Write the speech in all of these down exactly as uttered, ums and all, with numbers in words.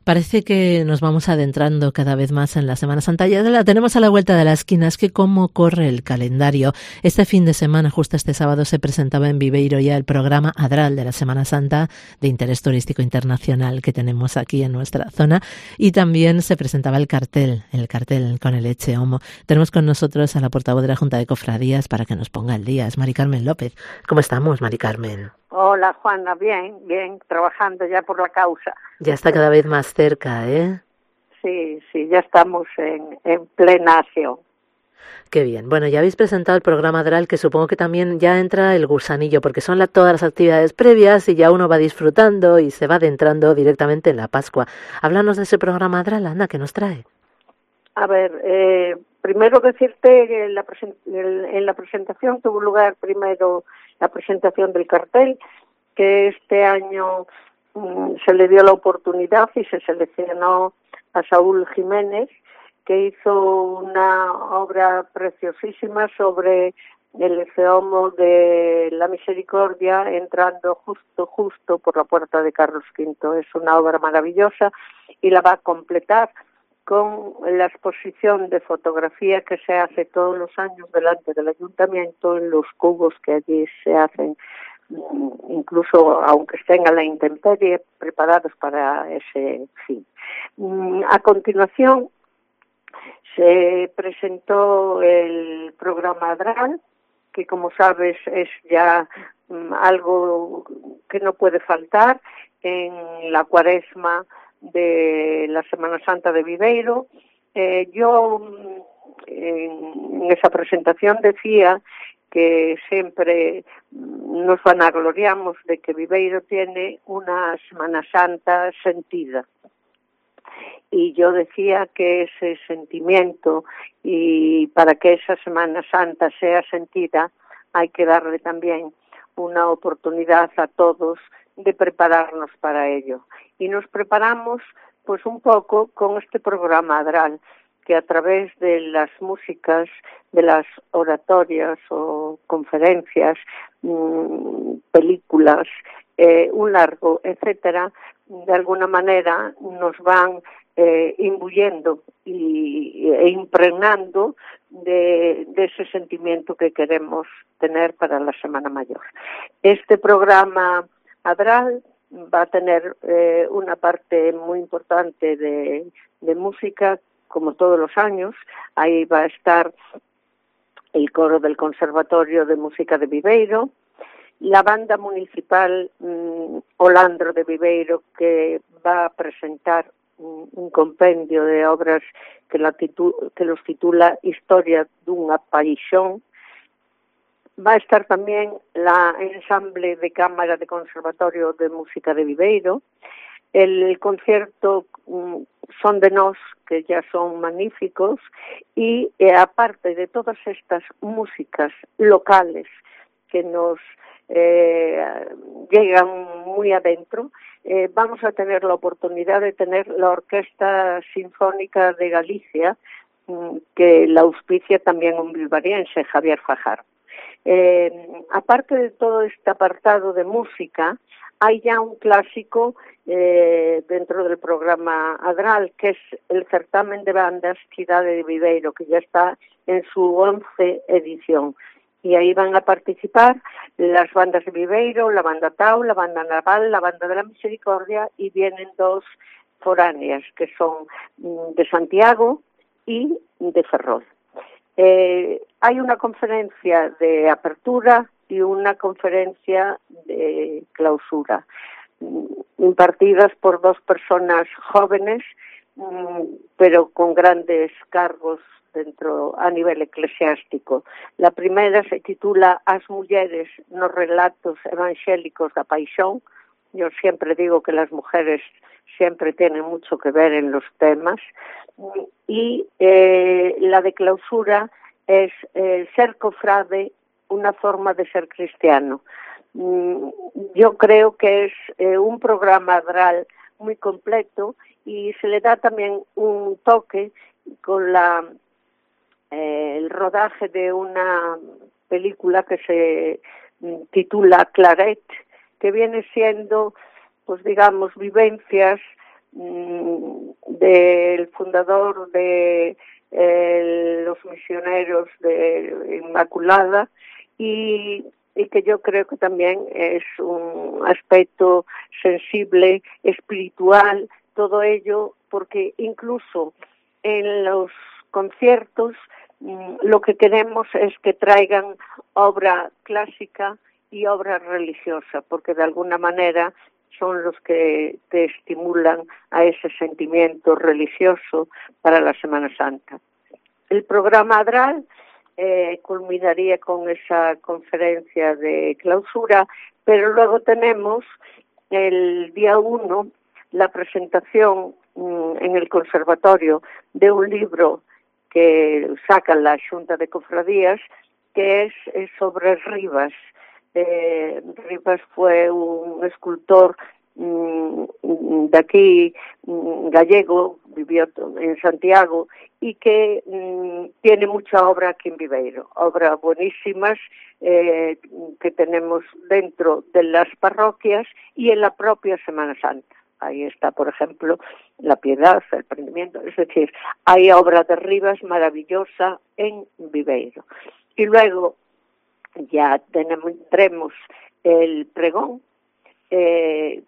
Parece que nos vamos adentrando cada vez más en la Semana Santa. Ya la tenemos a la vuelta de la esquina. Es que cómo corre el calendario. Este fin de semana, justo este sábado, se presentaba en Viveiro ya el programa ADRAL de la Semana Santa de interés turístico internacional que tenemos aquí en nuestra zona. Y también se presentaba el cartel, el cartel con el Eche Homo. Tenemos con nosotros a la portavoz de la Junta de Cofradías para que nos ponga al día. Es Mari Carmen López. ¿Cómo estamos, Mari Carmen? Hola, Juana, bien, bien, trabajando ya por la causa. Ya está cada vez más cerca, ¿eh? Sí, sí, ya estamos en, en plena acción. Qué bien. Bueno, ya habéis presentado el programa ADRAL, que supongo que también ya entra el gusanillo, porque son la, todas las actividades previas y ya uno va disfrutando y se va adentrando directamente en la Pascua. Háblanos de ese programa ADRAL, anda, ¿qué nos trae? A ver, eh, primero decirte que en la, en la presentación tuvo lugar primero la presentación del cartel, que este año um, se le dio la oportunidad y se seleccionó a Saúl Jiménez, que hizo una obra preciosísima sobre el Eche Homo de la Misericordia entrando justo, justo por la puerta de Carlos quinto. Es una obra maravillosa y la va a completar con la exposición de fotografía que se hace todos los años delante del ayuntamiento en los cubos que allí se hacen, incluso aunque estén a la intemperie, preparados para ese fin. A continuación se presentó el programa ADRAL, que como sabes es ya um, algo que no puede faltar en la cuaresma de la Semana Santa de Viveiro. Eh, yo en esa presentación decía que siempre nos vanagloriamos de que Viveiro tiene una Semana Santa sentida. Y yo decía que ese sentimiento, y para que esa Semana Santa sea sentida, hay que darle también una oportunidad a todos de prepararnos para ello. Y nos preparamos pues un poco con este programa ADRAL, que a través de las músicas, de las oratorias o conferencias, mmm, películas, eh, un largo, etcétera, de alguna manera nos van eh, imbuyendo y, e impregnando de, de ese sentimiento que queremos tener para la Semana Mayor. Este programa ADRAL va a tener eh, una parte muy importante de, de música, como todos los años. Ahí va a estar el coro del Conservatorio de Música de Viveiro, la banda municipal mmm, Olandro de Viveiro, que va a presentar un, un compendio de obras que, la titu- que los titula Historia dunha paixón. Va a estar también la ensamble de cámara de Conservatorio de Música de Viveiro, el concierto um, Son de Nós, que ya son magníficos, y eh, aparte de todas estas músicas locales que nos eh, llegan muy adentro, eh, vamos a tener la oportunidad de tener la Orquesta Sinfónica de Galicia, um, que la auspicia también un bilbarense, Javier Fajardo. Eh, aparte de todo este apartado de música, hay ya un clásico eh, dentro del programa ADRAL, que es el certamen de bandas Cidade de Viveiro, que ya está en su once edición. Y ahí van a participar las bandas de Viveiro, la banda Tau, la banda Naval, la banda de la Misericordia, y vienen dos foráneas, que son de Santiago y de Ferrol. Eh, hay una conferencia de apertura y una conferencia de clausura, impartidas por dos personas jóvenes, pero con grandes cargos dentro a nivel eclesiástico. La primera se titula As mulleres nos relatos evangélicos da paixón. Yo siempre digo que las mujeres siempre tienen mucho que ver en los temas. Y eh, la de clausura es eh, ser cofrade, una forma de ser cristiano. Yo creo que es eh, un programa ADRAL muy completo y se le da también un toque con la eh, el rodaje de una película que se titula Claret, que viene siendo, pues digamos, vivencias mmm, del fundador de eh, los misioneros de Inmaculada, y, y que yo creo que también es un aspecto sensible, espiritual, todo ello, porque incluso en los conciertos mmm, lo que queremos es que traigan obra clásica y obra religiosa, porque de alguna manera son los que te estimulan a ese sentimiento religioso para la Semana Santa. El programa Adral eh, culminaría con esa conferencia de clausura, pero luego tenemos el día uno la presentación mmm, en el conservatorio de un libro que saca la Xunta de Cofradías, que es, es sobre Rivas. Eh, Rivas fue un escultor mmm, de aquí, mmm, gallego, vivió en Santiago, y que mmm, tiene mucha obra aquí en Viveiro, obras buenísimas eh, que tenemos dentro de las parroquias y en la propia Semana Santa. Ahí está, por ejemplo, la Piedad, el Prendimiento, es decir, hay obra de Rivas maravillosa en Viveiro. Y luego ya tendremos el pregón, eh,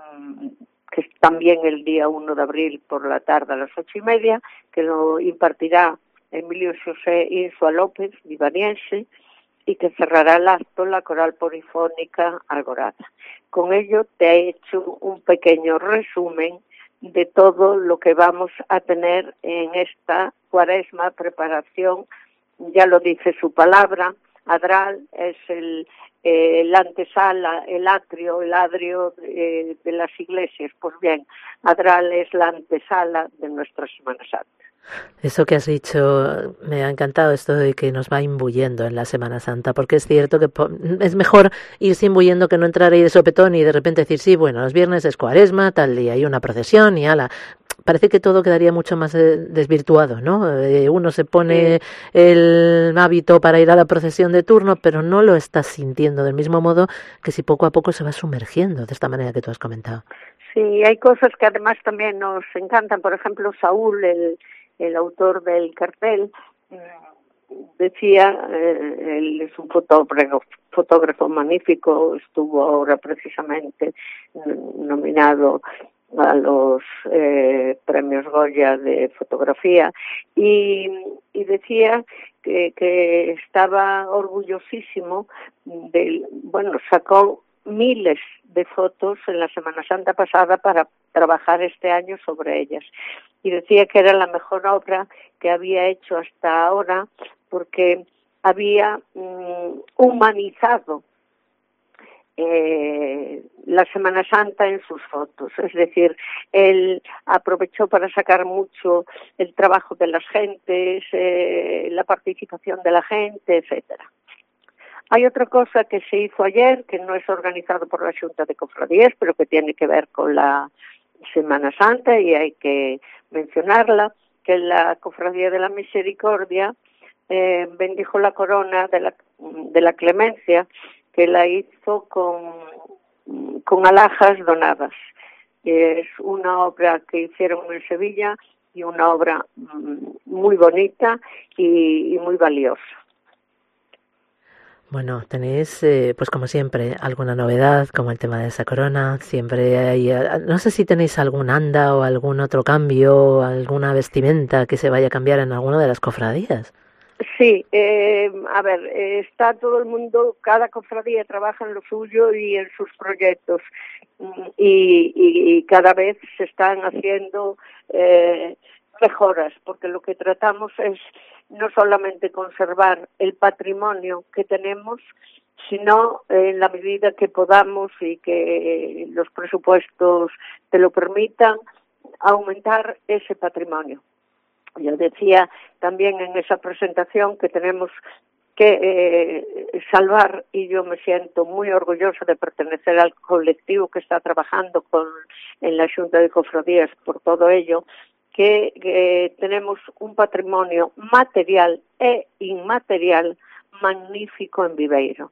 que es también el día uno de abril por la tarde a las ocho y media, que lo impartirá Emilio José Insua López, vivariense, y que cerrará el acto la Coral Polifónica Alborada. Con ello te he hecho un pequeño resumen de todo lo que vamos a tener en esta cuaresma, preparación, ya lo dice su palabra. Adral es el, eh, el antesala, el atrio, el adrio eh, de las iglesias. Pues bien, Adral es la antesala de nuestra Semana Santa. Eso que has dicho, me ha encantado esto de que nos va imbuyendo en la Semana Santa, porque es cierto que es mejor irse imbuyendo que no entrar ahí de sopetón y de repente decir, sí, bueno, los viernes es cuaresma, tal día hay una procesión y ala. Parece que todo quedaría mucho más desvirtuado, ¿no? Eh, uno se pone sí. el hábito para ir a la procesión de turno, pero no lo estás sintiendo del mismo modo que si poco a poco se va sumergiendo de esta manera que tú has comentado. Sí, hay cosas que además también nos encantan. Por ejemplo, Saúl, el, el autor del cartel, decía, eh, él es un fotógrafo, fotógrafo magnífico, estuvo ahora precisamente nominado a los eh, premios Goya de fotografía, y, y decía que, que estaba orgullosísimo de, bueno, sacó miles de fotos en la Semana Santa pasada para trabajar este año sobre ellas, y decía que era la mejor obra que había hecho hasta ahora porque había mm, humanizado Eh, la Semana Santa en sus fotos, es decir, él aprovechó para sacar mucho el trabajo de las gentes, eh, la participación de la gente, etcétera. Hay otra cosa que se hizo ayer, que no es organizado por la Xunta de Cofradías, pero que tiene que ver con la Semana Santa y hay que mencionarla, que la Cofradía de la Misericordia eh, bendijo la corona de la, de la clemencia, que la hizo con, con alhajas donadas. Es una obra que hicieron en Sevilla y una obra muy bonita y, y muy valiosa. Bueno, tenéis, eh, pues como siempre, alguna novedad, como el tema de esa corona. Siempre hay, no sé si tenéis algún anda o algún otro cambio, alguna vestimenta que se vaya a cambiar en alguna de las cofradías. Sí, eh, a ver, eh, está todo el mundo, cada cofradía trabaja en lo suyo y en sus proyectos, y, y, y cada vez se están haciendo eh, mejoras, porque lo que tratamos es no solamente conservar el patrimonio que tenemos, sino en la medida que podamos y que los presupuestos te lo permitan, aumentar ese patrimonio. Yo decía también en esa presentación que tenemos que eh, salvar, y yo me siento muy orgullosa de pertenecer al colectivo que está trabajando con en la Xunta de Cofradías por todo ello, que, que tenemos un patrimonio material e inmaterial magnífico en Viveiro.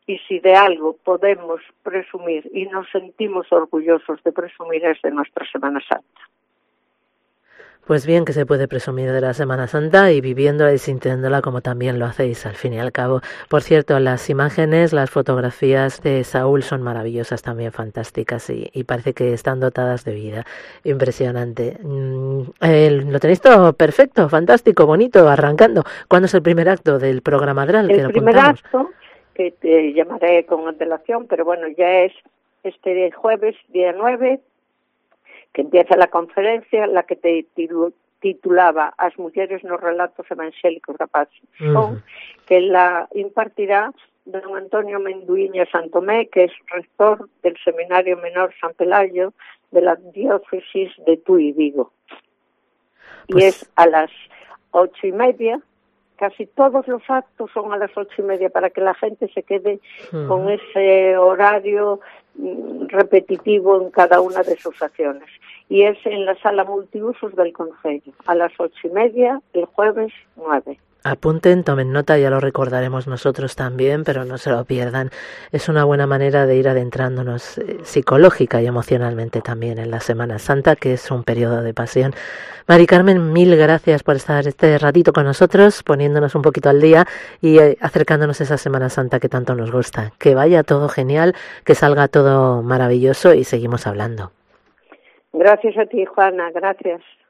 y si de algo podemos presumir y nos sentimos orgullosos de presumir es de nuestra Semana Santa. Pues bien que se puede presumir de la Semana Santa y viviéndola y sintiéndola como también lo hacéis al fin y al cabo. Por cierto, las imágenes, las fotografías de Saúl son maravillosas también, fantásticas y, y parece que están dotadas de vida. Impresionante. Mm, eh, lo tenéis todo perfecto, fantástico, bonito, arrancando. ¿Cuándo es el primer acto del programa Adral? El primer acto, que te llamaré con antelación, pero bueno, ya es este jueves, día nueve, que empieza la conferencia, la que te titulaba As mulleres nos relatos evangélicos da paz, uh-huh. que la impartirá don Antonio Menduíña Santomé, que es rector del Seminario Menor San Pelayo de la diócesis de Tui, Vigo. Pues... Y es a las ocho y media. Casi todos los actos son a las ocho y media para que la gente se quede uh-huh. con ese horario mm, repetitivo en cada una de sus acciones. Y es en la sala multiusos del Concello, a las ocho y media, el jueves nueve. Apunten, tomen nota, ya lo recordaremos nosotros también, pero no se lo pierdan. Es una buena manera de ir adentrándonos eh, psicológica y emocionalmente también en la Semana Santa, que es un periodo de pasión. Mari Carmen, mil gracias por estar este ratito con nosotros, poniéndonos un poquito al día y eh, acercándonos a esa Semana Santa que tanto nos gusta. Que vaya todo genial, que salga todo maravilloso y seguimos hablando. Gracias a ti, Juana, gracias.